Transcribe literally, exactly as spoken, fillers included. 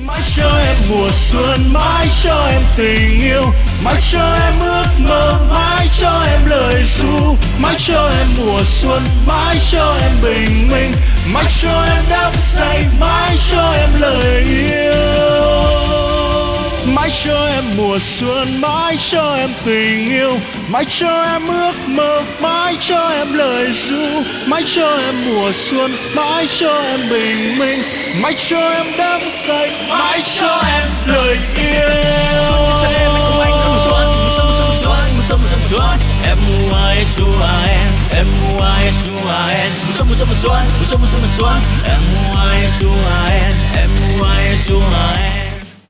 Mãi cho em mùa xuân, mãi cho em tình yêu, mãi cho em ước mơ, mãi cho em lời ru. Mãi cho em mùa xuân, mãi cho em bình minh, mãi cho em đắm say, mãi cho em lời yêu. Mãi cho em mùa xuân, mãi cho em tình yêu, mãi cho em ước mơ, mãi cho em lời ru. Mãi cho em mùa xuân, mãi cho em bình minh, mãi cho em đắm say, mãi cho em lời yêu.